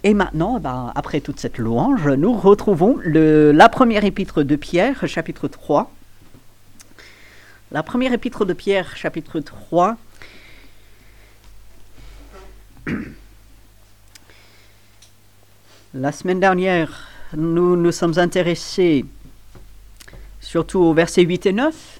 Et maintenant, après toute cette louange, nous retrouvons la première épître de Pierre, chapitre 3. La première épître de Pierre, chapitre 3. La semaine dernière, nous nous sommes intéressés surtout aux versets 8 et 9.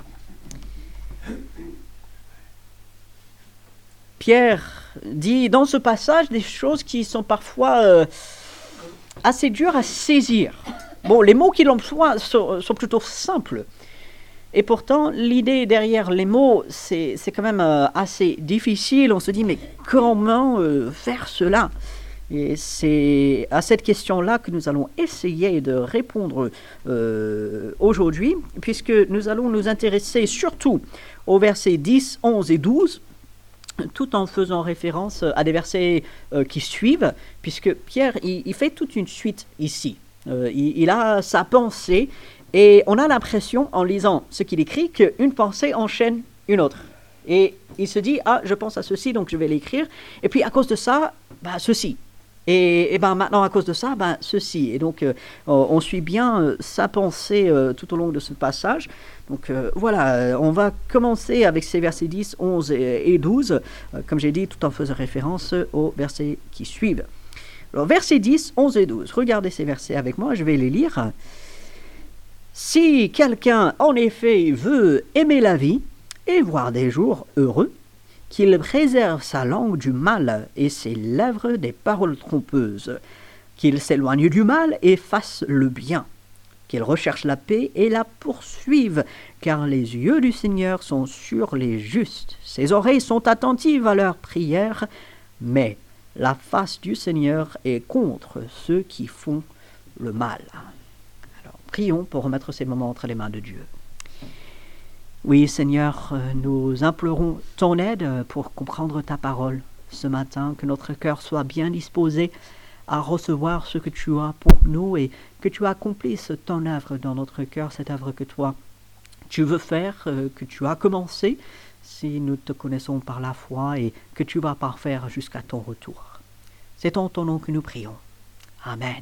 Pierre dit dans ce passage des choses qui sont parfois assez dures à saisir. Bon, les mots qu'il emploie sont plutôt simples. Et pourtant, l'idée derrière les mots, c'est quand même assez difficile. On se dit, mais comment faire cela ? Et c'est à cette question-là que nous allons essayer de répondre aujourd'hui, puisque nous allons nous intéresser surtout aux versets 10, 11 et 12, tout en faisant référence à des versets qui suivent, puisque Pierre, il fait toute une suite ici. Il a sa pensée, et on a l'impression, en lisant ce qu'il écrit, qu'une pensée enchaîne une autre. Et il se dit, je pense à ceci, donc je vais l'écrire. Et puis, à cause de ça, ceci. Et maintenant, à cause de ça, ceci. Et donc, on suit bien sa pensée tout au long de ce passage. Donc, voilà, on va commencer avec ces versets 10, 11 et 12, comme j'ai dit, tout en faisant référence aux versets qui suivent. Alors, versets 10, 11 et 12. Regardez ces versets avec moi, je vais les lire. « Si quelqu'un, en effet, veut aimer la vie et voir des jours heureux, qu'il préserve sa langue du mal et ses lèvres des paroles trompeuses, qu'il s'éloigne du mal et fasse le bien, qu'il recherche la paix et la poursuive, car les yeux du Seigneur sont sur les justes, ses oreilles sont attentives à leurs prières, mais la face du Seigneur est contre ceux qui font le mal. » Alors, prions pour remettre ces moments entre les mains de Dieu. Oui, Seigneur, nous implorons ton aide pour comprendre ta parole ce matin, que notre cœur soit bien disposé à recevoir ce que tu as pour nous et que tu accomplisses ton œuvre dans notre cœur, cette œuvre que toi, tu veux faire, que tu as commencé, si nous te connaissons par la foi et que tu vas parfaire jusqu'à ton retour. C'est en ton nom que nous prions. Amen.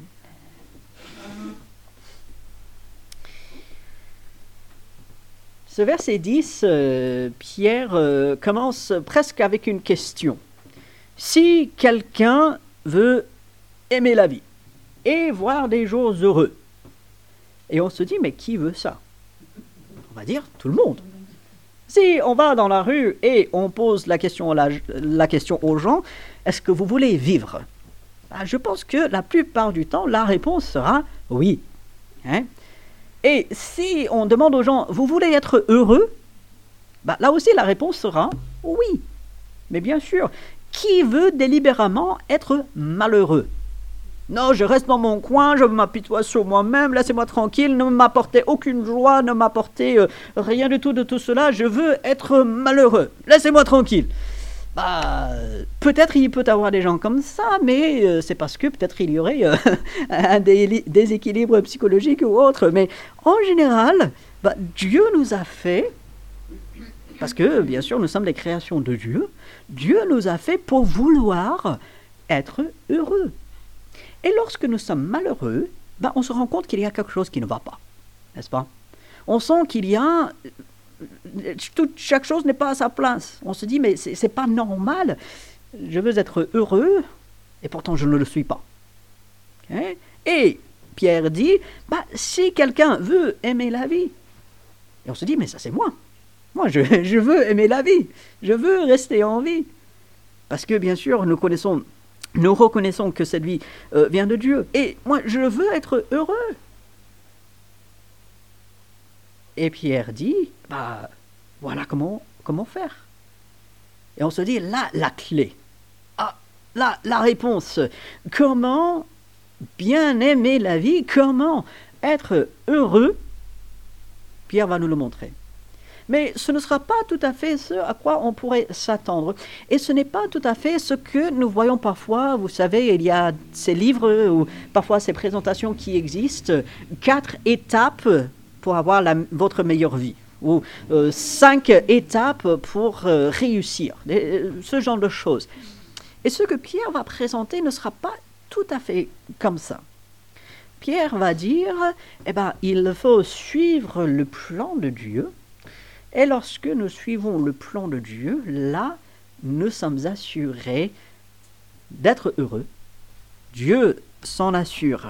Ce verset 10, Pierre commence presque avec une question. Si quelqu'un veut aimer la vie et voir des jours heureux, et on se dit, mais qui veut ça ? On va dire tout le monde. Si on va dans la rue et on pose la question aux gens, est-ce que vous voulez vivre ? Je pense que la plupart du temps, la réponse sera oui. Et si on demande aux gens, vous voulez être heureux ? Là aussi, la réponse sera oui. Mais bien sûr, qui veut délibérément être malheureux ? Non, je reste dans mon coin, je m'apitoie sur moi-même, laissez-moi tranquille, ne m'apportez aucune joie, ne m'apportez rien du tout de tout cela, je veux être malheureux, laissez-moi tranquille. Peut-être il peut y avoir des gens comme ça, mais c'est parce que peut-être il y aurait un déséquilibre psychologique ou autre. Mais en général, Dieu nous a fait, parce que bien sûr nous sommes des créations de Dieu, Dieu nous a fait pour vouloir être heureux. Et lorsque nous sommes malheureux, on se rend compte qu'il y a quelque chose qui ne va pas, n'est-ce pas ? On sent qu'il y a... chaque chose n'est pas à sa place. On se dit, mais c'est pas normal. Je veux être heureux, et pourtant je ne le suis pas. Et Pierre dit, si quelqu'un veut aimer la vie, et on se dit, mais ça c'est moi. Moi, je veux aimer la vie. Je veux rester en vie. Parce que, bien sûr, nous reconnaissons que cette vie vient de Dieu. Et moi, je veux être heureux. Et Pierre dit, voilà comment faire. Et on se dit, là, la clé. La réponse. Comment bien aimer la vie ? Comment être heureux ? Pierre va nous le montrer. Mais ce ne sera pas tout à fait ce à quoi on pourrait s'attendre. Et ce n'est pas tout à fait ce que nous voyons parfois. Vous savez, il y a ces livres ou parfois ces présentations qui existent. 4 étapes pour avoir votre meilleure vie. Ou 5 étapes pour réussir. Ce genre de choses. Et ce que Pierre va présenter ne sera pas tout à fait comme ça. Pierre va dire, il faut suivre le plan de Dieu. Et lorsque nous suivons le plan de Dieu, là, nous sommes assurés d'être heureux. Dieu s'en assure.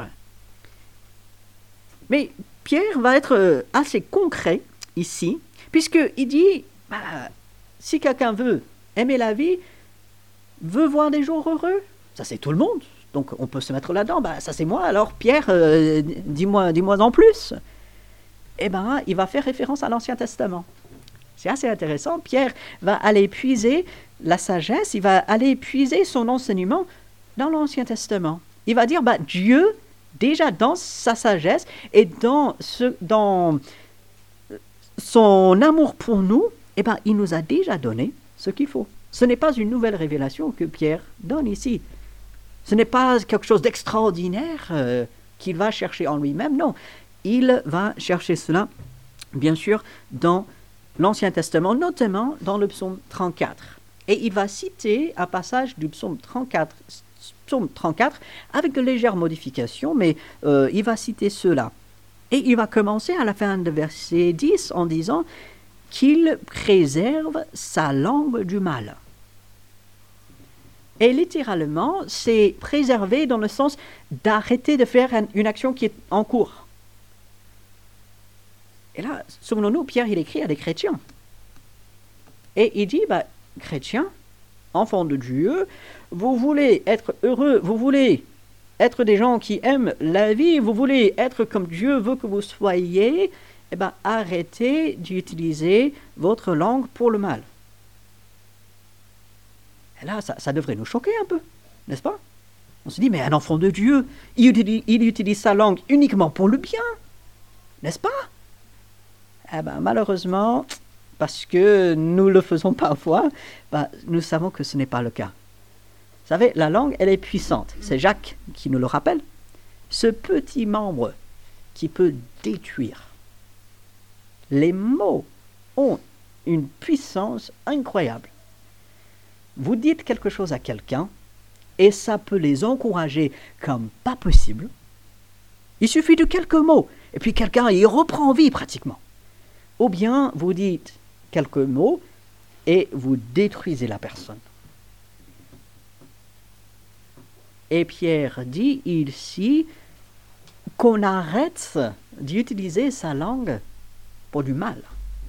Mais Pierre va être assez concret ici, puisqu'il dit, si quelqu'un veut aimer la vie, veut voir des jours heureux, ça c'est tout le monde, donc on peut se mettre là-dedans, ça c'est moi, alors Pierre, dis-moi en plus. Il va faire référence à l'Ancien Testament. C'est assez intéressant, Pierre va aller puiser la sagesse, il va aller puiser son enseignement dans l'Ancien Testament. Il va dire, Dieu, déjà dans sa sagesse et dans son amour pour nous, il nous a déjà donné ce qu'il faut. Ce n'est pas une nouvelle révélation que Pierre donne ici. Ce n'est pas quelque chose d'extraordinaire qu'il va chercher en lui-même, non. Il va chercher cela, bien sûr, dans l'Ancien Testament, notamment dans le psaume 34. Et il va citer un passage du psaume 34 avec de légères modifications, mais il va citer cela. Et il va commencer à la fin de verset 10 en disant qu'il préserve sa langue du mal. Et littéralement, c'est préserver dans le sens d'arrêter de faire une action qui est en cours. Et là, souvenons-nous, Pierre, il écrit à des chrétiens. Et il dit, chrétiens, enfants de Dieu, vous voulez être heureux, vous voulez être des gens qui aiment la vie, vous voulez être comme Dieu veut que vous soyez, arrêtez d'utiliser votre langue pour le mal. Et là, ça devrait nous choquer un peu, n'est-ce pas? On se dit, mais un enfant de Dieu, il utilise sa langue uniquement pour le bien, n'est-ce pas? Malheureusement, parce que nous le faisons parfois, nous savons que ce n'est pas le cas. Vous savez, la langue, elle est puissante. C'est Jacques qui nous le rappelle. Ce petit membre qui peut détruire. Les mots ont une puissance incroyable. Vous dites quelque chose à quelqu'un et ça peut les encourager comme pas possible. Il suffit de quelques mots et puis quelqu'un y reprend vie pratiquement. Ou bien vous dites quelques mots et vous détruisez la personne. Et Pierre dit ici qu'on arrête d'utiliser sa langue pour du mal.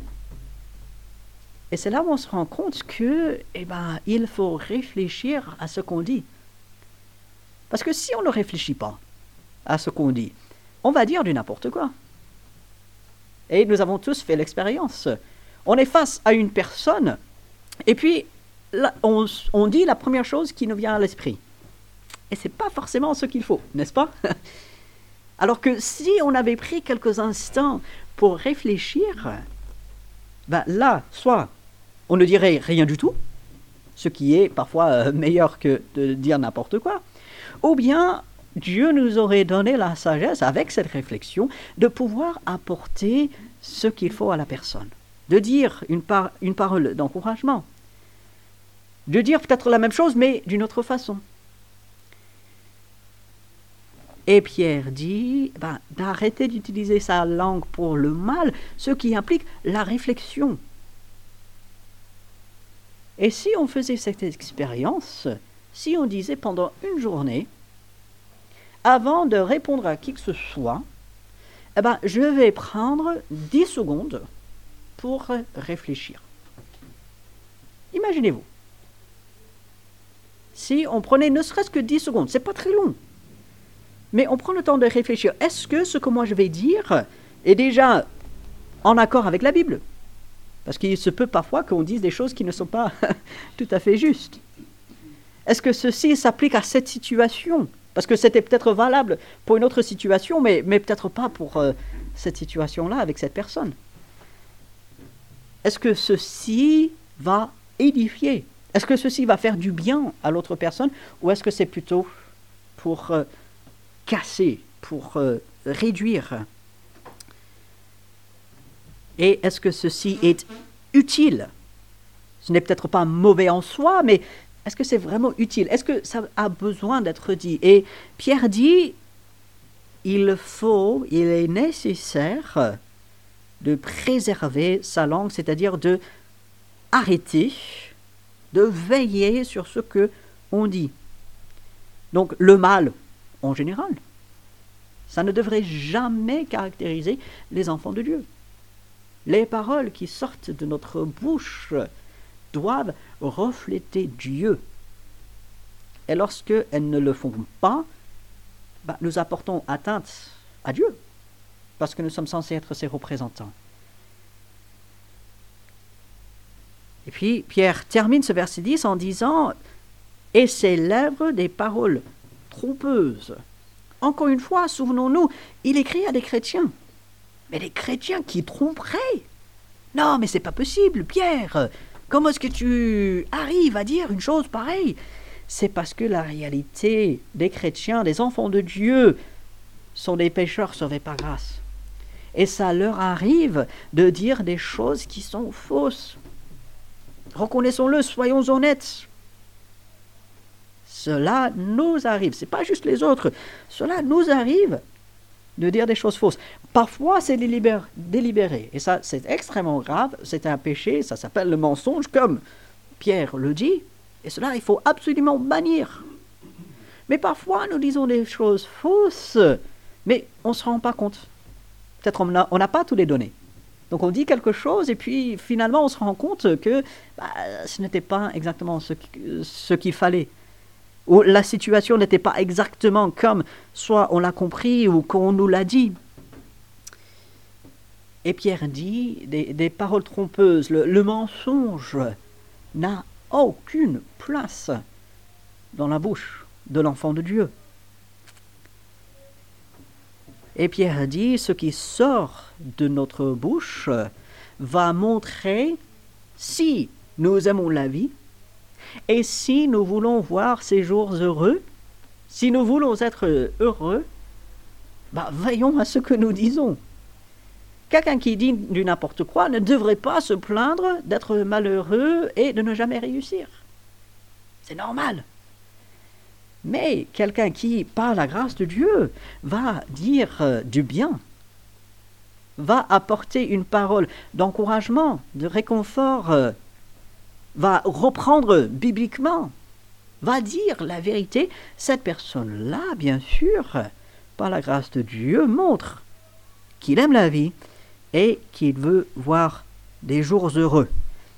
Et c'est là où on se rend compte que, il faut réfléchir à ce qu'on dit. Parce que si on ne réfléchit pas à ce qu'on dit, on va dire du n'importe quoi. Et nous avons tous fait l'expérience. On est face à une personne, et puis là, on dit la première chose qui nous vient à l'esprit. Et ce n'est pas forcément ce qu'il faut, n'est-ce pas? Alors que si on avait pris quelques instants pour réfléchir, là, soit on ne dirait rien du tout, ce qui est parfois meilleur que de dire n'importe quoi, ou bien Dieu nous aurait donné la sagesse, avec cette réflexion, de pouvoir apporter ce qu'il faut à la personne, de dire une parole d'encouragement, de dire peut-être la même chose, mais d'une autre façon. Et Pierre dit d'arrêter d'utiliser sa langue pour le mal, ce qui implique la réflexion. Et si on faisait cette expérience, si on disait pendant une journée, avant de répondre à qui que ce soit, je vais prendre 10 secondes pour réfléchir. Imaginez-vous. Si on prenait ne serait-ce que 10 secondes, c'est pas très long. Mais on prend le temps de réfléchir. Est-ce que ce que moi je vais dire est déjà en accord avec la Bible? Parce qu'il se peut parfois qu'on dise des choses qui ne sont pas tout à fait justes. Est-ce que ceci s'applique à cette situation? Parce que c'était peut-être valable pour une autre situation, mais peut-être pas pour cette situation-là avec cette personne. Est-ce que ceci va édifier? Est-ce que ceci va faire du bien à l'autre personne? Ou est-ce que c'est plutôt pour casser, pour réduire? Et est-ce que ceci est utile? Ce n'est peut-être pas mauvais en soi, mais Est-ce que c'est vraiment utile? Est-ce que ça a besoin d'être dit? Et Pierre dit, il est nécessaire de préserver sa langue, c'est-à-dire de arrêter, de veiller sur ce que on dit. Donc le mal, en général, ça ne devrait jamais caractériser les enfants de Dieu. Les paroles qui sortent de notre bouche doivent refléter Dieu. Et lorsque elles ne le font pas, nous apportons atteinte à Dieu, parce que nous sommes censés être ses représentants. Et puis Pierre termine ce verset 10 en disant « Et ses lèvres des paroles trompeuses ». Encore une fois, souvenons-nous, il écrit à des chrétiens. Mais des chrétiens qui tromperaient? Non, mais c'est pas possible, Pierre. Comment est-ce que tu arrives à dire une chose pareille? C'est parce que la réalité des chrétiens, des enfants de Dieu, sont des pécheurs sauvés par grâce. Et ça leur arrive de dire des choses qui sont fausses. Reconnaissons-le, soyons honnêtes. Cela nous arrive, c'est pas juste les autres, cela nous arrive de dire des choses fausses. Parfois, c'est délibéré, et ça, c'est extrêmement grave, c'est un péché, ça s'appelle le mensonge, comme Pierre le dit, et cela, il faut absolument bannir. Mais parfois, nous disons des choses fausses, mais on ne se rend pas compte. Peut-être on n'a pas tous les données. Donc on dit quelque chose, et puis finalement, on se rend compte que ce n'était pas exactement ce qu'il fallait. Ou la situation n'était pas exactement comme soit on l'a compris ou qu'on nous l'a dit. Et Pierre dit des paroles trompeuses, le mensonge n'a aucune place dans la bouche de l'enfant de Dieu. Et Pierre dit, ce qui sort de notre bouche va montrer si nous aimons la vie, et si nous voulons voir ces jours heureux, si nous voulons être heureux, veillons à ce que nous disons. Quelqu'un qui dit du n'importe quoi ne devrait pas se plaindre d'être malheureux et de ne jamais réussir. C'est normal. Mais quelqu'un qui, par la grâce de Dieu, va dire du bien, va apporter une parole d'encouragement, de réconfort, va reprendre bibliquement, va dire la vérité, cette personne-là, bien sûr, par la grâce de Dieu, montre qu'il aime la vie et qu'il veut voir des jours heureux.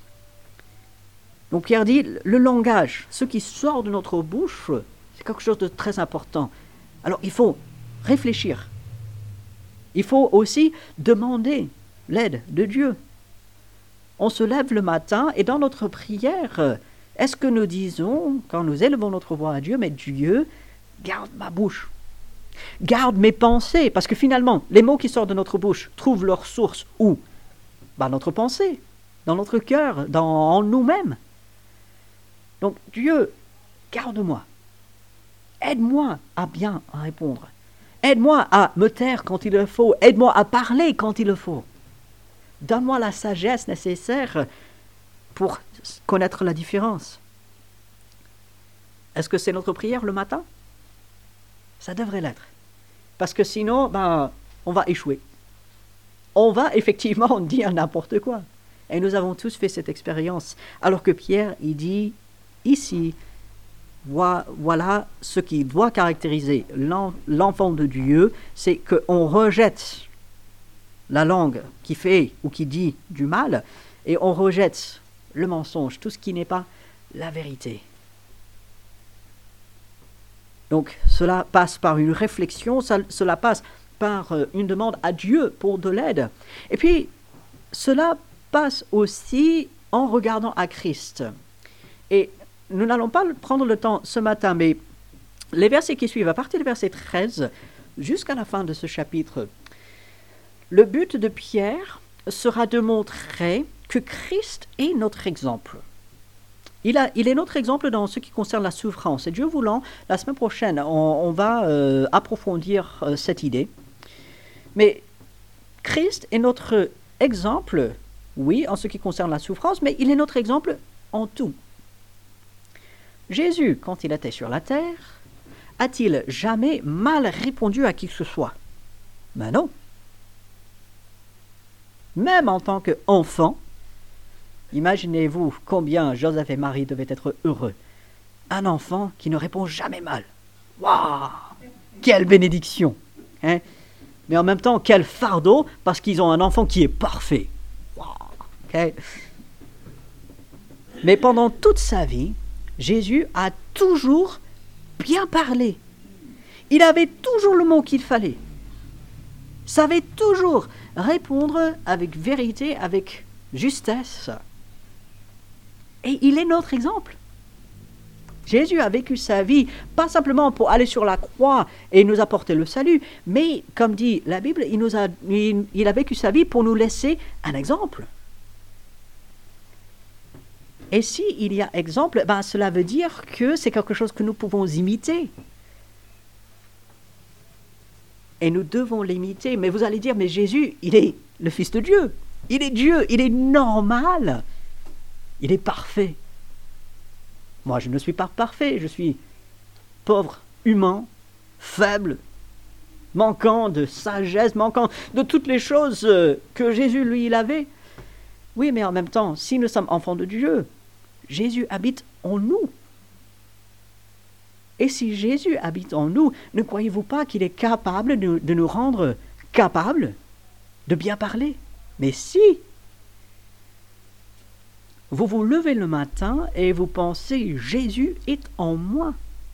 Donc Pierre dit, le langage, ce qui sort de notre bouche, c'est quelque chose de très important. Alors il faut réfléchir. Il faut aussi demander l'aide de Dieu. On se lève le matin et dans notre prière, est-ce que nous disons, quand nous élevons notre voix à Dieu, mais Dieu, garde ma bouche, garde mes pensées, parce que finalement, les mots qui sortent de notre bouche trouvent leur source où? Notre pensée, dans notre cœur, en nous-mêmes. Donc Dieu, garde-moi, aide-moi à bien répondre, aide-moi à me taire quand il le faut, aide-moi à parler quand il le faut. Donne-moi la sagesse nécessaire pour connaître la différence. Est-ce que c'est notre prière le matin? Ça devrait l'être. Parce que sinon, on va échouer. On va effectivement dire n'importe quoi. Et nous avons tous fait cette expérience. Alors que Pierre, il dit, ici, voilà ce qui doit caractériser l'enfant de Dieu, c'est qu'on rejette la langue qui fait ou qui dit du mal, et on rejette le mensonge, tout ce qui n'est pas la vérité. Donc cela passe par une réflexion, cela passe par une demande à Dieu pour de l'aide. Et puis cela passe aussi en regardant à Christ. Et nous n'allons pas prendre le temps ce matin, mais les versets qui suivent, à partir du verset 13 jusqu'à la fin de ce chapitre, le but de Pierre sera de montrer que Christ est notre exemple. Il est notre exemple dans ce qui concerne la souffrance. Et Dieu voulant, la semaine prochaine, on va approfondir cette idée. Mais Christ est notre exemple, oui, en ce qui concerne la souffrance, mais il est notre exemple en tout. Jésus, quand il était sur la terre, a-t-il jamais mal répondu à qui que ce soit? Ben non. Même en tant qu'enfant, imaginez-vous combien Joseph et Marie devaient être heureux. Un enfant qui ne répond jamais mal. Waouh! Quelle bénédiction! Hein? Mais en même temps, quel fardeau, parce qu'ils ont un enfant qui est parfait. Waouh! Okay? Mais pendant toute sa vie, Jésus a toujours bien parlé. Il avait toujours le mot qu'il fallait. Savait toujours répondre avec vérité, avec justesse. Et il est notre exemple. Jésus a vécu sa vie, pas simplement pour aller sur la croix et nous apporter le salut, mais, comme dit la Bible, il a vécu sa vie pour nous laisser un exemple. Et s'il y a exemple, ben, cela veut dire que c'est quelque chose que nous pouvons imiter. Et nous devons l'imiter. Mais vous allez dire, mais Jésus, il est le Fils de Dieu. Il est Dieu, il est normal. Il est parfait. Moi, je ne suis pas parfait. Je suis pauvre, humain, faible, manquant de sagesse, manquant de toutes les choses que Jésus, lui, il avait. Oui, mais en même temps, si nous sommes enfants de Dieu, Jésus habite en nous. Et si Jésus habite en nous, ne croyez-vous pas qu'il est capable de nous rendre capables de bien parler? Mais si vous vous levez le matin et vous pensez « Jésus est en moi »,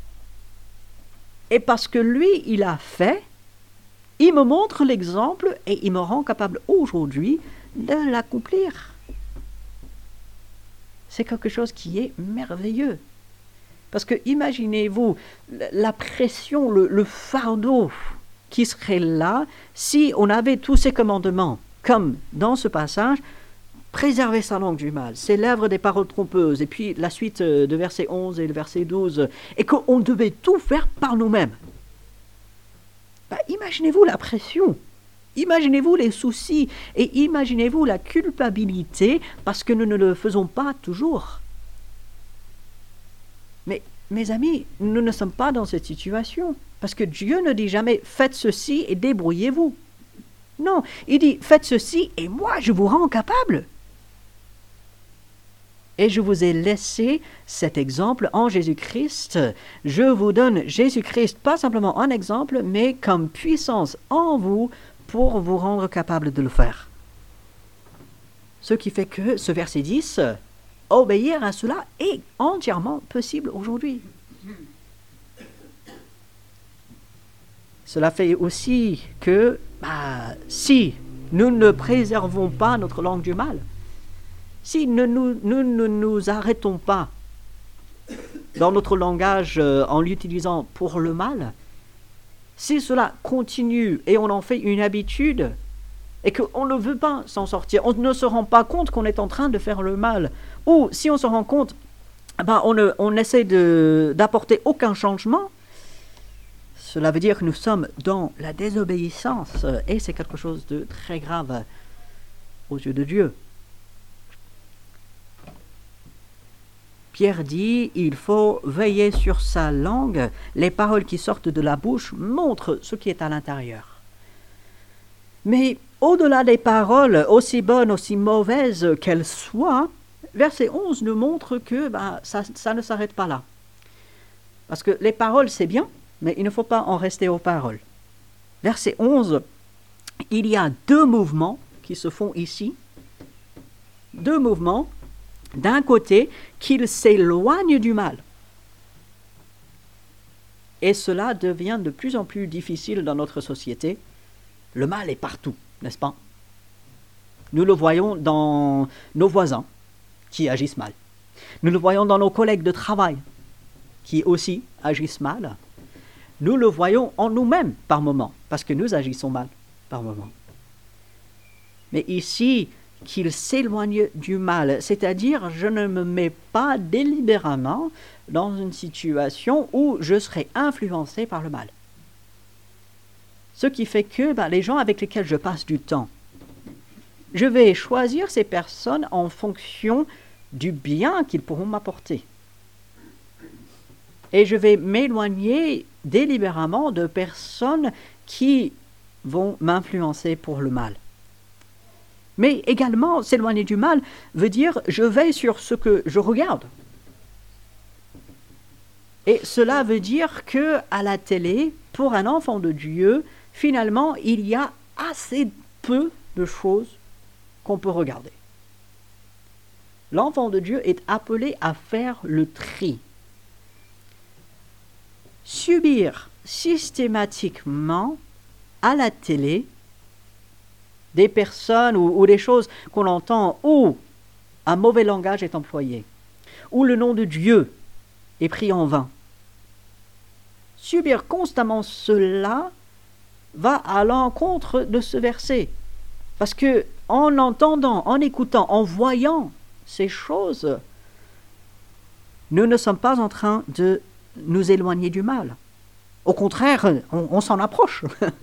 et parce que lui, il a fait, il me montre l'exemple et il me rend capable aujourd'hui de l'accomplir. C'est quelque chose qui est merveilleux. Parce que imaginez-vous la pression, le fardeau qui serait là si on avait tous ces commandements, comme dans ce passage, préserver sa langue du mal, ses lèvres des paroles trompeuses, et puis la suite de verset 11 et le verset 12, et qu'on devait tout faire par nous-mêmes. Ben, imaginez-vous la pression, imaginez-vous les soucis, et imaginez-vous la culpabilité, parce que nous ne le faisons pas toujours. Mais, mes amis, nous ne sommes pas dans cette situation, parce que Dieu ne dit jamais « faites ceci et débrouillez-vous ». Non, il dit « faites ceci et moi je vous rends capable ». Et je vous ai laissé cet exemple en Jésus-Christ. Je vous donne Jésus-Christ, pas simplement en exemple, mais comme puissance en vous pour vous rendre capable de le faire. Ce qui fait que ce verset 10, obéir à cela est entièrement possible aujourd'hui. Cela fait aussi que si nous ne préservons pas notre langue du mal, si nous ne nous arrêtons pas dans notre langage en l'utilisant pour le mal, si cela continue et on en fait une habitude et qu'on ne veut pas s'en sortir, on ne se rend pas compte qu'on est en train de faire le mal, ou si on se rend compte, on essaie d'apporter aucun changement, cela veut dire que nous sommes dans la désobéissance et c'est quelque chose de très grave aux yeux de Dieu. Pierre dit, il faut veiller sur sa langue. Les paroles qui sortent de la bouche montrent ce qui est à l'intérieur. Mais au-delà des paroles, aussi bonnes, aussi mauvaises qu'elles soient, verset 11 nous montre que ça ne s'arrête pas là. Parce que les paroles, c'est bien, mais il ne faut pas en rester aux paroles. Verset 11, il y a deux mouvements qui se font ici. Deux mouvements. D'un côté, qu'il s'éloigne du mal. Et cela devient de plus en plus difficile dans notre société. Le mal est partout, n'est-ce pas? Nous le voyons dans nos voisins qui agissent mal. Nous le voyons dans nos collègues de travail qui aussi agissent mal. Nous le voyons en nous-mêmes par moments, parce que nous agissons mal par moments. Mais ici, qu'il s'éloigne du mal, c'est-à-dire je ne me mets pas délibérément dans une situation où je serai influencé par le mal. Ce qui fait que les gens avec lesquels je passe du temps, je vais choisir ces personnes en fonction du bien qu'ils pourront m'apporter. et je vais m'éloigner délibérément de personnes qui vont m'influencer pour le mal. Mais également, s'éloigner du mal veut dire je veille sur ce que je regarde. Et cela veut dire que à la télé, pour un enfant de Dieu, finalement, il y a assez peu de choses qu'on peut regarder. L'enfant de Dieu est appelé à faire le tri. Subir systématiquement à la télé des personnes ou des choses qu'on entend où un mauvais langage est employé, où le nom de Dieu est pris en vain. Subir constamment cela va à l'encontre de ce verset. Parce que en entendant, en écoutant, en voyant ces choses, nous ne sommes pas en train de nous éloigner du mal. Au contraire, on s'en approche.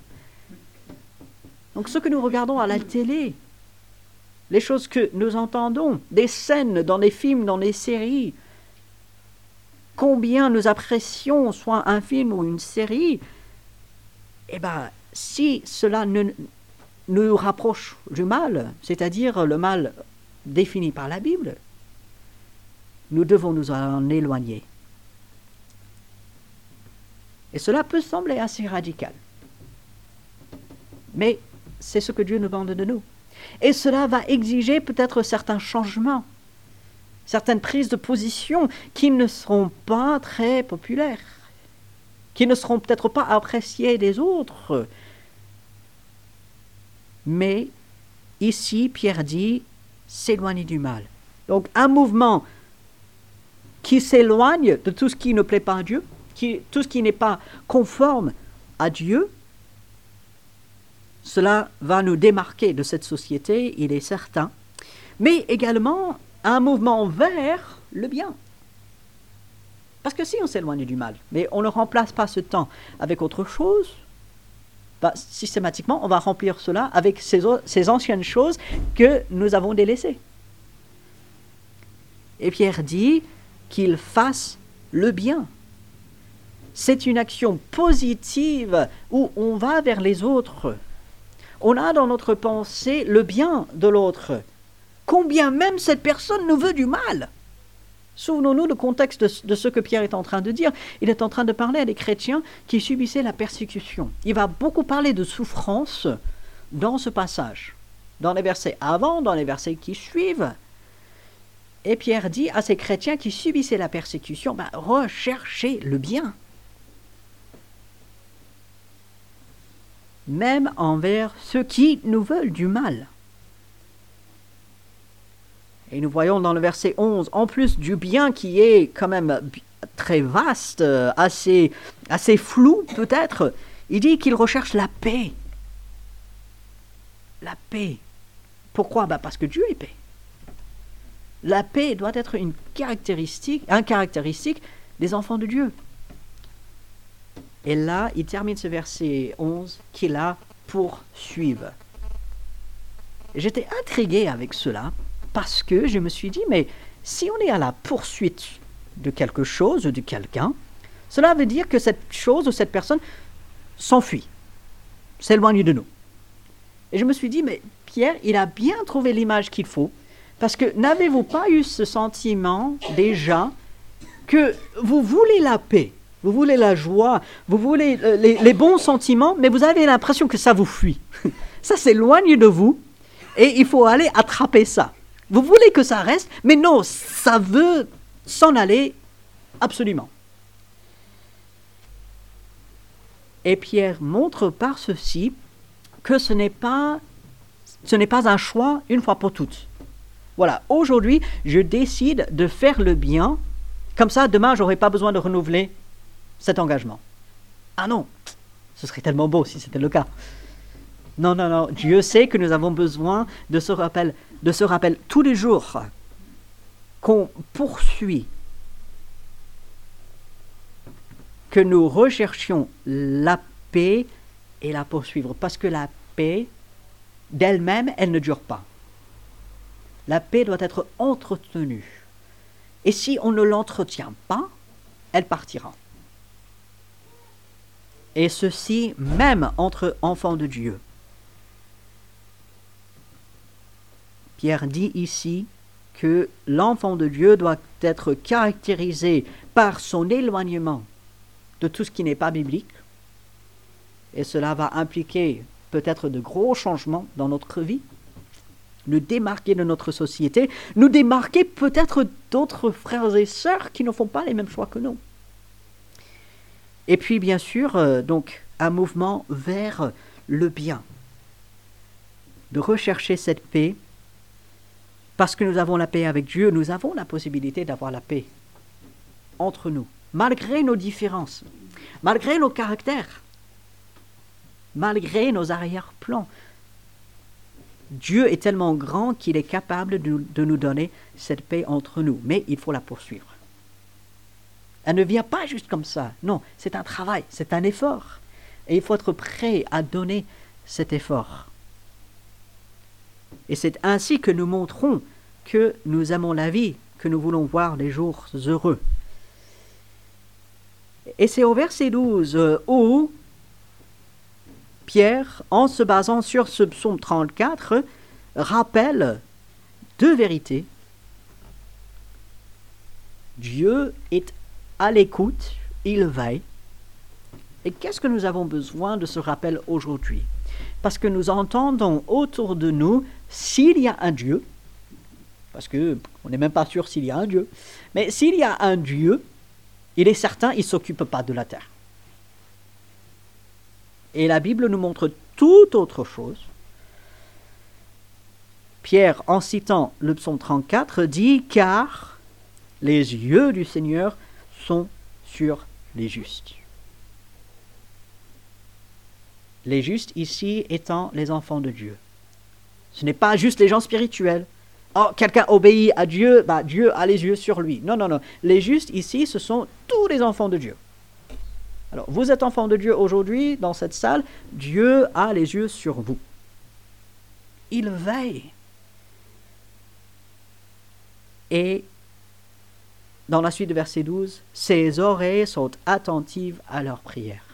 Donc ce que nous regardons à la télé, les choses que nous entendons, des scènes dans des films, dans des séries, combien nous apprécions soit un film ou une série, eh bien, si cela nous rapproche du mal, c'est-à-dire le mal défini par la Bible, nous devons nous en éloigner. Et cela peut sembler assez radical. Mais c'est ce que Dieu nous demande de nous. Et cela va exiger peut-être certains changements, certaines prises de position qui ne seront pas très populaires, qui ne seront peut-être pas appréciées des autres. Mais ici, Pierre dit, s'éloigner du mal. Donc un mouvement qui s'éloigne de tout ce qui ne plaît pas à Dieu, tout ce qui n'est pas conforme à Dieu, cela va nous démarquer de cette société, il est certain, mais également un mouvement vers le bien. Parce que si on s'éloigne du mal, mais on ne remplace pas ce temps avec autre chose, systématiquement, on va remplir cela avec ces anciennes choses que nous avons délaissées. Et Pierre dit qu'il fasse le bien. C'est une action positive où on va vers les autres. On a dans notre pensée le bien de l'autre, combien même cette personne nous veut du mal. Souvenons-nous du contexte de ce que Pierre est en train de dire. Il est en train de parler à des chrétiens qui subissaient la persécution. Il va beaucoup parler de souffrance dans ce passage, dans les versets avant, dans les versets qui suivent. Et Pierre dit à ces chrétiens qui subissaient la persécution, recherchez le bien. Même envers ceux qui nous veulent du mal. Et nous voyons dans le verset 11, en plus du bien qui est quand même très vaste, assez flou peut-être, il dit qu'il recherche la paix. La paix. Pourquoi ? Parce que Dieu est paix. La paix doit être une caractéristique des enfants de Dieu. Et là, il termine ce verset 11 qui la poursuivent. J'étais intrigué avec cela parce que je me suis dit, mais si on est à la poursuite de quelque chose, de quelqu'un, cela veut dire que cette chose ou cette personne s'enfuit, s'éloigne de nous. Et je me suis dit, mais Pierre, il a bien trouvé l'image qu'il faut, parce que n'avez-vous pas eu ce sentiment déjà que vous voulez la paix ? Vous voulez la joie, vous voulez les bons sentiments, mais vous avez l'impression que ça vous fuit. Ça s'éloigne de vous et il faut aller attraper ça. Vous voulez que ça reste, mais non, ça veut s'en aller absolument. Et Pierre montre par ceci que ce n'est pas un choix une fois pour toutes. Voilà, aujourd'hui, je décide de faire le bien, comme ça, demain, je n'aurai pas besoin de renouveler cet engagement. Ah non, ce serait tellement beau si c'était le cas. Non, Dieu sait que nous avons besoin de ce rappel tous les jours qu'on poursuit, que nous recherchions la paix et la poursuivre, parce que la paix, d'elle-même, elle ne dure pas. La paix doit être entretenue. Et si on ne l'entretient pas, elle partira. Et ceci même entre enfants de Dieu. Pierre dit ici que l'enfant de Dieu doit être caractérisé par son éloignement de tout ce qui n'est pas biblique. Et cela va impliquer peut-être de gros changements dans notre vie, nous démarquer de notre société, nous démarquer peut-être d'autres frères et sœurs qui ne font pas les mêmes choix que nous. Et puis bien sûr, donc un mouvement vers le bien, de rechercher cette paix. Parce que nous avons la paix avec Dieu, nous avons la possibilité d'avoir la paix entre nous, malgré nos différences, malgré nos caractères, malgré nos arrière-plans. Dieu est tellement grand qu'il est capable de nous donner cette paix entre nous, mais il faut la poursuivre. Elle ne vient pas juste comme ça, non, c'est un travail, c'est un effort, et il faut être prêt à donner cet effort. Et c'est ainsi que nous montrons que nous aimons la vie, que nous voulons voir les jours heureux. Et c'est au verset 12 où Pierre, en se basant sur ce psaume 34, rappelle deux vérités. Dieu est à l'écoute, il veille. Et qu'est-ce que nous avons besoin de ce rappel aujourd'hui? Parce que nous entendons autour de nous s'il y a un Dieu, parce qu'on n'est même pas sûr s'il y a un Dieu, mais s'il y a un Dieu, il est certain qu'il ne s'occupe pas de la terre. Et la Bible nous montre tout autre chose. Pierre, en citant le psaume 34, dit « Car les yeux du Seigneur sont sur les justes ». Les justes ici étant les enfants de Dieu. Ce n'est pas juste les gens spirituels. Oh, quelqu'un obéit à Dieu, Dieu a les yeux sur lui. Non, non, non. Les justes ici, ce sont tous les enfants de Dieu. Alors, vous êtes enfants de Dieu aujourd'hui, dans cette salle, Dieu a les yeux sur vous. Il veille. Et, dans la suite du verset 12, ses oreilles sont attentives à leurs prières.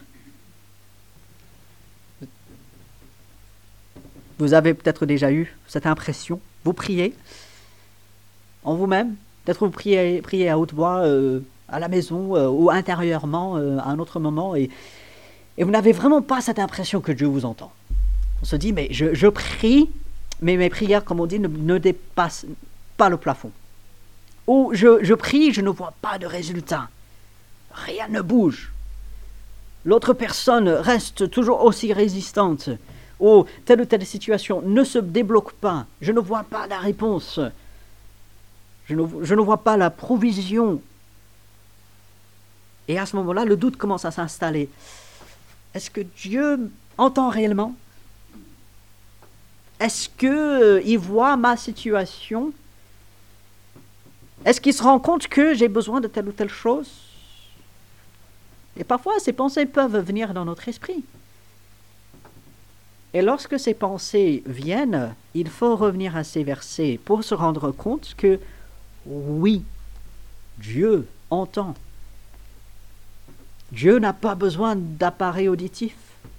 Vous avez peut-être déjà eu cette impression. Vous priez en vous-même. Peut-être vous priez à haute voix à la maison ou intérieurement à un autre moment. Et vous n'avez vraiment pas cette impression que Dieu vous entend. On se dit, mais je prie, mais mes prières, comme on dit, ne dépassent pas le plafond. Ou je prie, je ne vois pas de résultat. Rien ne bouge. L'autre personne reste toujours aussi résistante. Ou telle situation ne se débloque pas. Je ne vois pas la réponse. Je ne vois pas la provision. Et à ce moment-là, le doute commence à s'installer. Est-ce que Dieu entend réellement? Est-ce qu'il voit ma situation? Est-ce qu'il se rend compte que j'ai besoin de telle ou telle chose? Et parfois, ces pensées peuvent venir dans notre esprit. Et lorsque ces pensées viennent, il faut revenir à ces versets pour se rendre compte que, oui, Dieu entend. Dieu n'a pas besoin d'appareil auditif.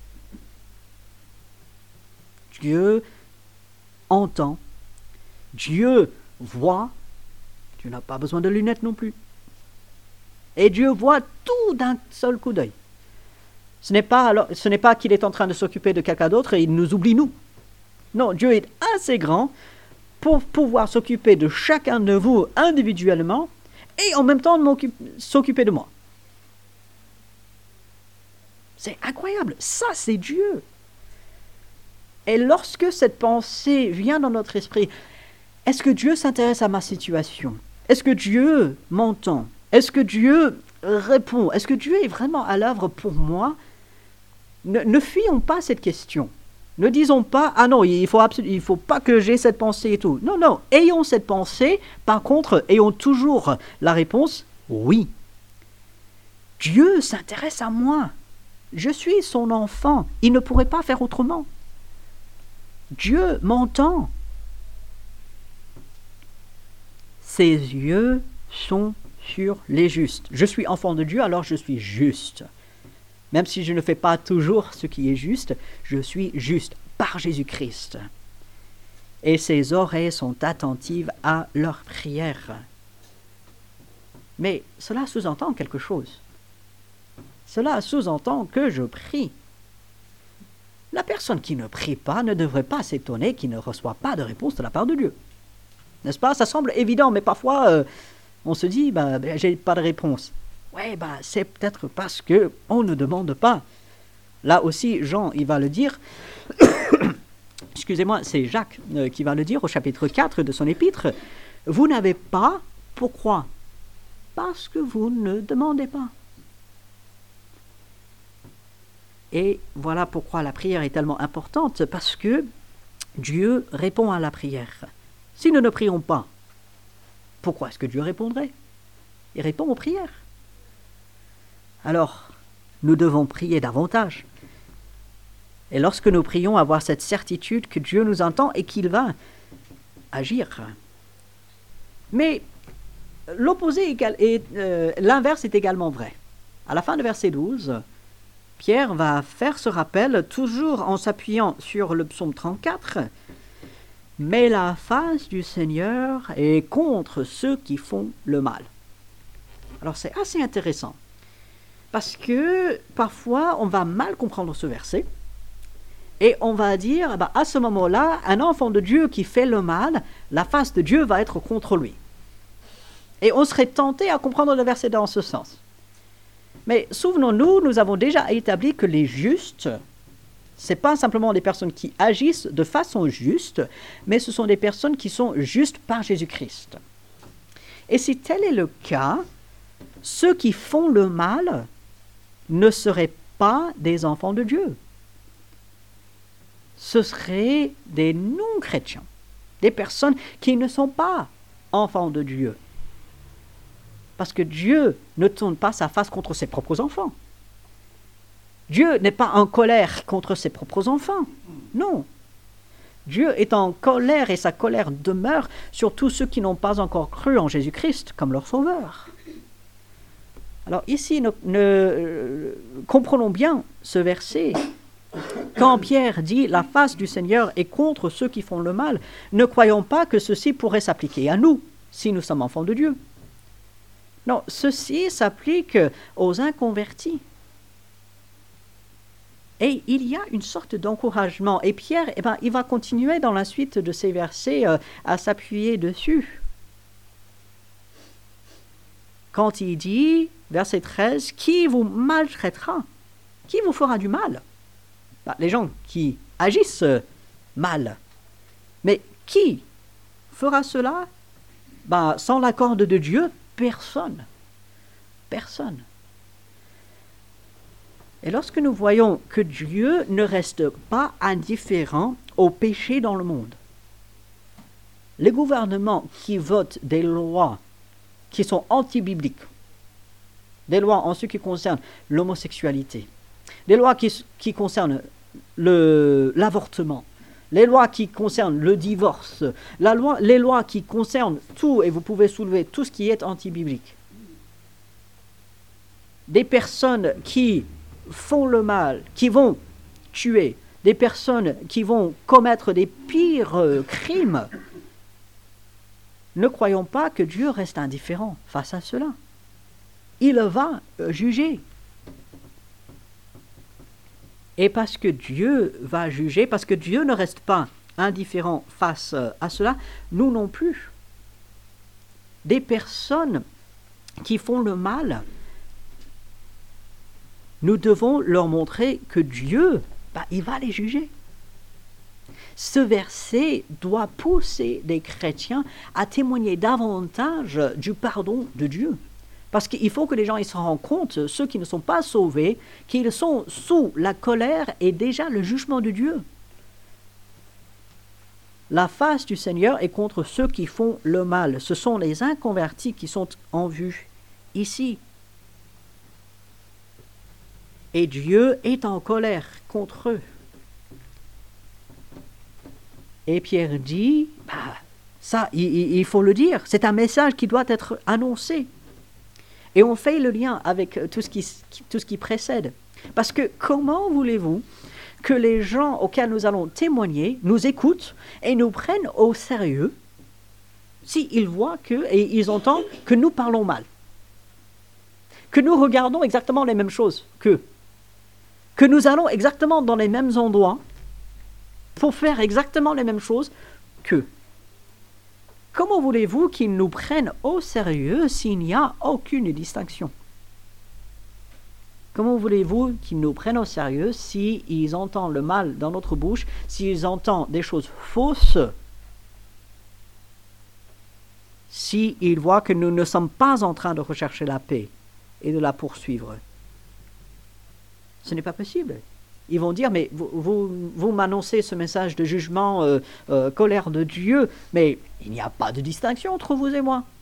Dieu entend. Dieu voit. Dieu n'a pas besoin de lunettes non plus. Et Dieu voit tout d'un seul coup d'œil. Ce n'est pas qu'il est en train de s'occuper de quelqu'un d'autre et il nous oublie nous. Non, Dieu est assez grand pour pouvoir s'occuper de chacun de vous individuellement et en même temps s'occuper de moi. C'est incroyable. Ça, c'est Dieu. Et lorsque cette pensée vient dans notre esprit, est-ce que Dieu s'intéresse à ma situation? Est-ce que Dieu m'entend? Est-ce que Dieu répond? Est-ce que Dieu est vraiment à l'œuvre pour moi? Ne fuyons pas cette question. Ne disons pas, ah non, il faut pas que j'ai cette pensée et tout. Non, non, ayons cette pensée. Par contre, ayons toujours la réponse, oui. Dieu s'intéresse à moi. Je suis son enfant. Il ne pourrait pas faire autrement. Dieu m'entend. Ses yeux sont sur les justes. Je suis enfant de Dieu, alors je suis juste. Même si je ne fais pas toujours ce qui est juste, je suis juste par Jésus-Christ. Et ses oreilles sont attentives à leurs prières. Mais cela sous-entend quelque chose. Cela sous-entend que je prie. La personne qui ne prie pas ne devrait pas s'étonner qu'il ne reçoit pas de réponse de la part de Dieu. N'est-ce pas? Ça semble évident, mais parfois on se dit, j'ai pas de réponse. Ouais, c'est peut-être parce qu'on ne demande pas. Là aussi, Jean, il va le dire. Excusez-moi, c'est Jacques qui va le dire au chapitre 4 de son épître. Vous n'avez pas, pourquoi? Parce que vous ne demandez pas. Et voilà pourquoi la prière est tellement importante, parce que Dieu répond à la prière. Si nous ne prions pas, pourquoi est-ce que Dieu répondrait? Il répond aux prières. Alors, nous devons prier davantage. Et lorsque nous prions, avoir cette certitude que Dieu nous entend et qu'il va agir. Mais l'inverse est également vrai. À la fin de verset 12, Pierre va faire ce rappel, toujours en s'appuyant sur le psaume 34. « Mais la face du Seigneur est contre ceux qui font le mal. » Alors c'est assez intéressant, parce que parfois on va mal comprendre ce verset, et on va dire, à ce moment-là, un enfant de Dieu qui fait le mal, la face de Dieu va être contre lui. Et on serait tenté à comprendre le verset dans ce sens. Mais souvenons-nous, nous avons déjà établi que les justes, ce n'est pas simplement des personnes qui agissent de façon juste, mais ce sont des personnes qui sont justes par Jésus-Christ. Et si tel est le cas, ceux qui font le mal ne seraient pas des enfants de Dieu. Ce seraient des non-chrétiens, des personnes qui ne sont pas enfants de Dieu. Parce que Dieu ne tourne pas sa face contre ses propres enfants. Dieu n'est pas en colère contre ses propres enfants. Non. Dieu est en colère et sa colère demeure sur tous ceux qui n'ont pas encore cru en Jésus-Christ comme leur sauveur. Alors ici, comprenons bien ce verset. Quand Pierre dit « La face du Seigneur est contre ceux qui font le mal », ne croyons pas que ceci pourrait s'appliquer à nous, si nous sommes enfants de Dieu. Non, ceci s'applique aux inconvertis. Et il y a une sorte d'encouragement. Et Pierre, il va continuer dans la suite de ces versets à s'appuyer dessus. Quand il dit, verset 13, « Qui vous maltraitera? Qui vous fera du mal ?» Les gens qui agissent mal. Mais qui fera cela? Sans l'accord de Dieu, personne. Personne. Et lorsque nous voyons que Dieu ne reste pas indifférent au péché dans le monde, les gouvernements qui votent des lois qui sont anti-bibliques, des lois en ce qui concerne l'homosexualité, des lois qui concernent l'avortement, les lois qui concernent le divorce, les lois qui concernent tout, et vous pouvez soulever tout ce qui est anti-biblique. Des personnes qui font le mal, qui vont tuer, des personnes qui vont commettre des pires crimes. Ne croyons pas que Dieu reste indifférent face à cela. Il va juger. Et parce que Dieu va juger, parce que Dieu ne reste pas indifférent face à cela, nous non plus. Des personnes qui font le mal, nous devons leur montrer que Dieu, il va les juger. Ce verset doit pousser les chrétiens à témoigner davantage du pardon de Dieu. Parce qu'il faut que les gens ils se rendent compte, ceux qui ne sont pas sauvés, qu'ils sont sous la colère et déjà le jugement de Dieu. La face du Seigneur est contre ceux qui font le mal. Ce sont les inconvertis qui sont en vue ici. Et Dieu est en colère contre eux. Et Pierre dit, ça, il faut le dire, c'est un message qui doit être annoncé. Et on fait le lien avec tout ce qui précède. Parce que comment voulez-vous que les gens auxquels nous allons témoigner nous écoutent et nous prennent au sérieux s'ils voient et ils entendent que nous parlons mal, que nous regardons exactement les mêmes choses qu'eux, que nous allons exactement dans les mêmes endroits pour faire exactement les mêmes choses qu'eux. Comment voulez-vous qu'ils nous prennent au sérieux s'il n'y a aucune distinction? Comment voulez-vous qu'ils nous prennent au sérieux s'ils entendent le mal dans notre bouche, s'ils entendent des choses fausses, s'ils voient que nous ne sommes pas en train de rechercher la paix et de la poursuivre? Ce n'est pas possible. Ils vont dire, mais vous m'annoncez ce message de jugement, colère de Dieu, mais il n'y a pas de distinction entre vous et moi.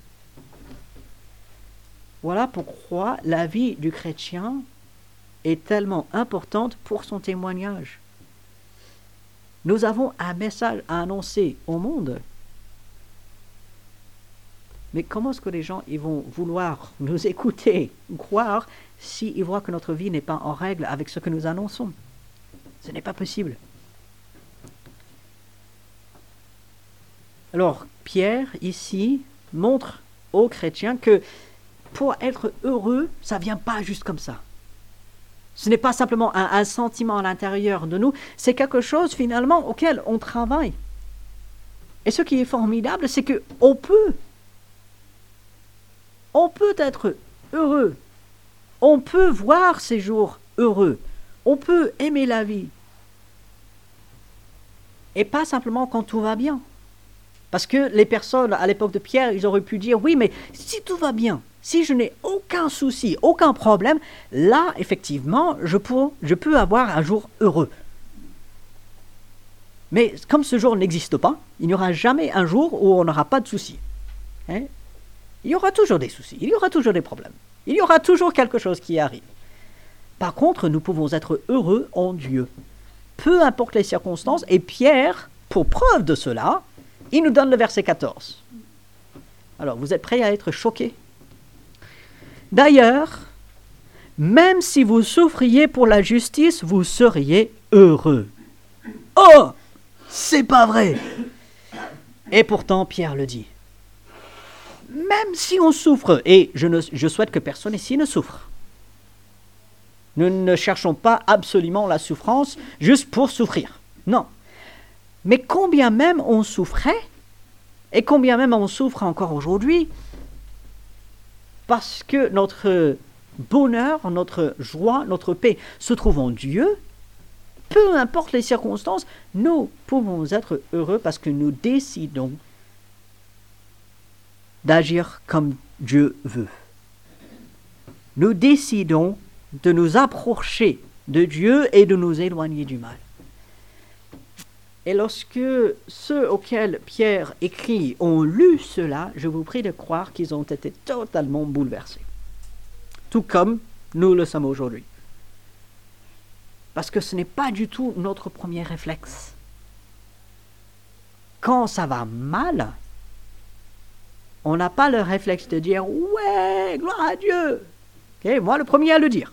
Voilà pourquoi la vie du chrétien est tellement importante pour son témoignage. Nous avons un message à annoncer au monde. Mais comment est-ce que les gens ils vont vouloir nous écouter, croire, s'ils voient que notre vie n'est pas en règle avec ce que nous annonçons? Ce n'est pas possible. Alors, Pierre, ici, montre aux chrétiens que pour être heureux, ça ne vient pas juste comme ça. Ce n'est pas simplement un sentiment à l'intérieur de nous, c'est quelque chose finalement auquel on travaille. Et ce qui est formidable, c'est qu'on peut être heureux. On peut voir ces jours heureux. On peut aimer la vie. Et pas simplement quand tout va bien. Parce que les personnes, à l'époque de Pierre, ils auraient pu dire, oui, mais si tout va bien, si je n'ai aucun souci, aucun problème, là, effectivement, je peux avoir un jour heureux. Mais comme ce jour n'existe pas, il n'y aura jamais un jour où on n'aura pas de soucis. Hein? Il y aura toujours des soucis, il y aura toujours des problèmes. Il y aura toujours quelque chose qui arrive. Par contre, nous pouvons être heureux en Dieu. Peu importe les circonstances, et Pierre, pour preuve de cela, il nous donne le verset 14. Alors, vous êtes prêts à être choqués? D'ailleurs, même si vous souffriez pour la justice, vous seriez heureux. Oh, c'est pas vrai! Et pourtant, Pierre le dit. Même si on souffre, et je souhaite que personne ici ne souffre. Nous ne cherchons pas absolument la souffrance juste pour souffrir. Non. Mais combien même on souffrait, et combien même on souffre encore aujourd'hui, parce que notre bonheur, notre joie, notre paix se trouve en Dieu, peu importe les circonstances, nous pouvons être heureux parce que nous décidons d'agir comme Dieu veut. Nous décidons de nous approcher de Dieu et de nous éloigner du mal. Et lorsque ceux auxquels Pierre écrit ont lu cela, je vous prie de croire qu'ils ont été totalement bouleversés. Tout comme nous le sommes aujourd'hui. Parce que ce n'est pas du tout notre premier réflexe. Quand ça va mal, on n'a pas le réflexe de dire « Ouais, gloire à Dieu !» Okay, moi, le premier à le dire.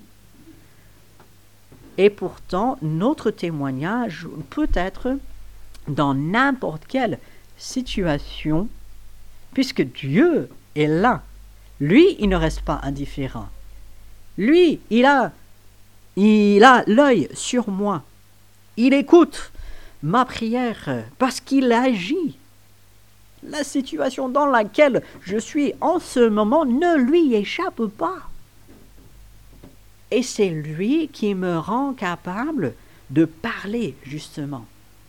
Et pourtant, notre témoignage peut être dans n'importe quelle situation, puisque Dieu est là. Lui, il ne reste pas indifférent. Lui, il a l'œil sur moi. Il écoute ma prière parce qu'il agit. La situation dans laquelle je suis en ce moment ne lui échappe pas. Et c'est lui qui me rend capable de parler, justement,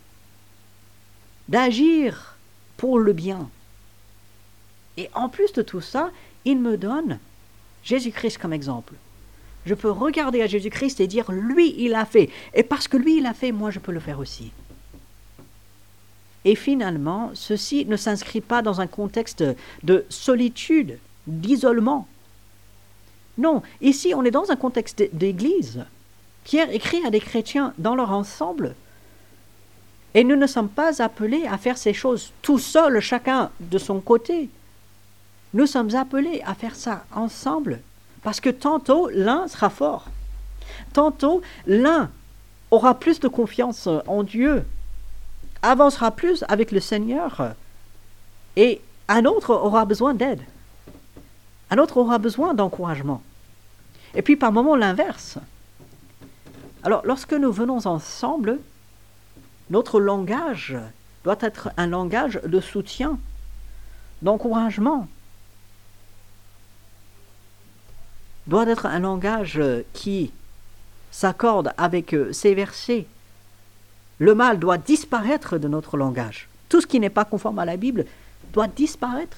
d'agir pour le bien. Et en plus de tout ça, il me donne Jésus-Christ comme exemple. Je peux regarder à Jésus-Christ et dire, lui, il a fait. Et parce que lui, il a fait, moi, je peux le faire aussi. Et finalement, ceci ne s'inscrit pas dans un contexte de solitude, d'isolement. Non, ici, on est dans un contexte d'église. Pierre écrit à des chrétiens dans leur ensemble. Et nous ne sommes pas appelés à faire ces choses tout seuls, chacun de son côté. Nous sommes appelés à faire ça ensemble. Parce que tantôt, l'un sera fort. Tantôt, l'un aura plus de confiance en Dieu, avancera plus avec le Seigneur, et un autre aura besoin d'aide. Un autre aura besoin d'encouragement. Et puis par moments l'inverse. Alors lorsque nous venons ensemble, notre langage doit être un langage de soutien, d'encouragement. Doit être un langage qui s'accorde avec ces versets. Le mal doit disparaître de notre langage. Tout ce qui n'est pas conforme à la Bible doit disparaître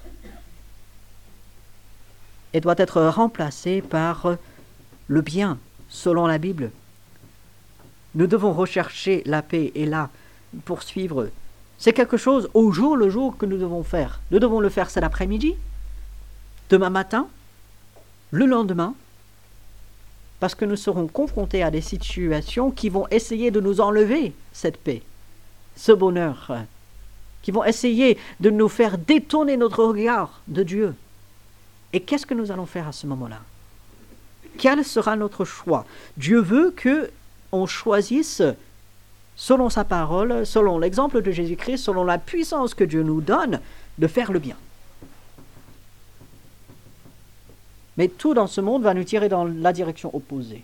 et doit être remplacé par le bien, selon la Bible. Nous devons rechercher la paix et la poursuivre. C'est quelque chose au jour le jour que nous devons faire. Nous devons le faire cet après-midi, demain matin, le lendemain, parce que nous serons confrontés à des situations qui vont essayer de nous enlever cette paix, ce bonheur, qui vont essayer de nous faire détourner notre regard de Dieu. Et qu'est-ce que nous allons faire à ce moment-là? Quel sera notre choix? Dieu veut qu'on choisisse selon sa parole, selon l'exemple de Jésus-Christ, selon la puissance que Dieu nous donne, de faire le bien. Mais tout dans ce monde va nous tirer dans la direction opposée.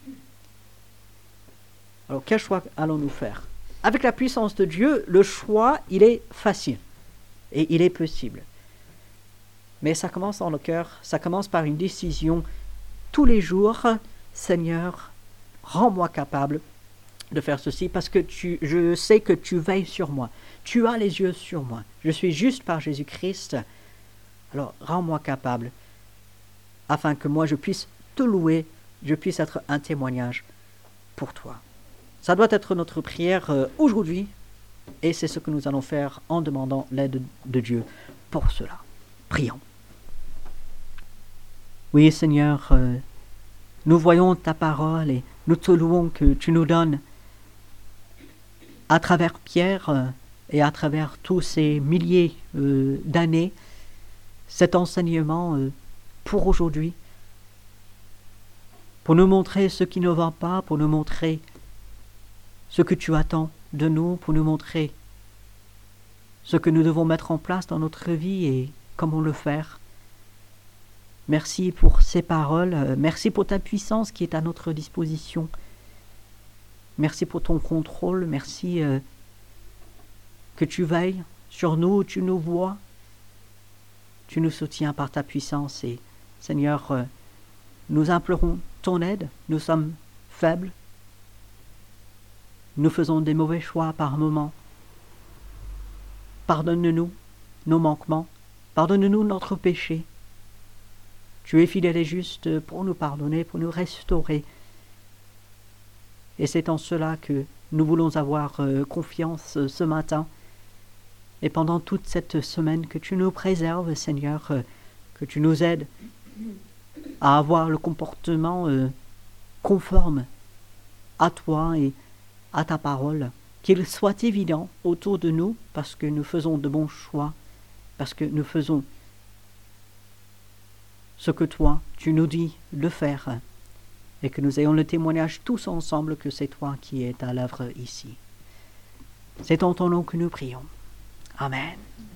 Alors quel choix allons-nous faire? Avec la puissance de Dieu, le choix, il est facile et il est possible. Mais ça commence dans le cœur, ça commence par une décision tous les jours. Seigneur, rends-moi capable de faire ceci parce que je sais que tu veilles sur moi. Tu as les yeux sur moi. Je suis juste par Jésus-Christ. Alors rends-moi capable afin que moi je puisse te louer, je puisse être un témoignage pour toi. Ça doit être notre prière aujourd'hui, et c'est ce que nous allons faire en demandant l'aide de Dieu pour cela. Prions. Oui, Seigneur, nous voyons ta parole et nous te louons que tu nous donnes à travers Pierre et à travers tous ces milliers d'années cet enseignement pour aujourd'hui, pour nous montrer ce qui ne va pas, pour nous montrer ce que tu attends de nous, pour nous montrer ce que nous devons mettre en place dans notre vie et comment le faire. Merci pour ces paroles, merci pour ta puissance qui est à notre disposition. Merci pour ton contrôle, merci que tu veilles sur nous, tu nous vois, tu nous soutiens par ta puissance et Seigneur, nous implorons ton aide, nous sommes faibles, nous faisons des mauvais choix par moments. Pardonne-nous nos manquements, pardonne-nous notre péché. Tu es fidèle et juste pour nous pardonner, pour nous restaurer. Et c'est en cela que nous voulons avoir confiance ce matin et pendant toute cette semaine que tu nous préserves, Seigneur, que tu nous aides à avoir le comportement conforme à toi et à ta parole, qu'il soit évident autour de nous parce que nous faisons de bons choix, parce que nous faisons ce que toi, tu nous dis de faire, et que nous ayons le témoignage tous ensemble que c'est toi qui es à l'œuvre ici. C'est en ton nom que nous prions. Amen.